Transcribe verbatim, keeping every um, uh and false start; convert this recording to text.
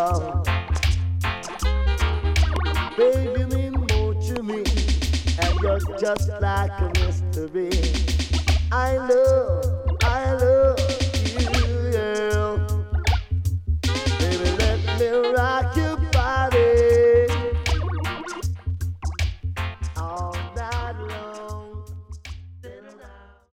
love. Baby, you mean more to me, and you're just like a mystery. I love, I love.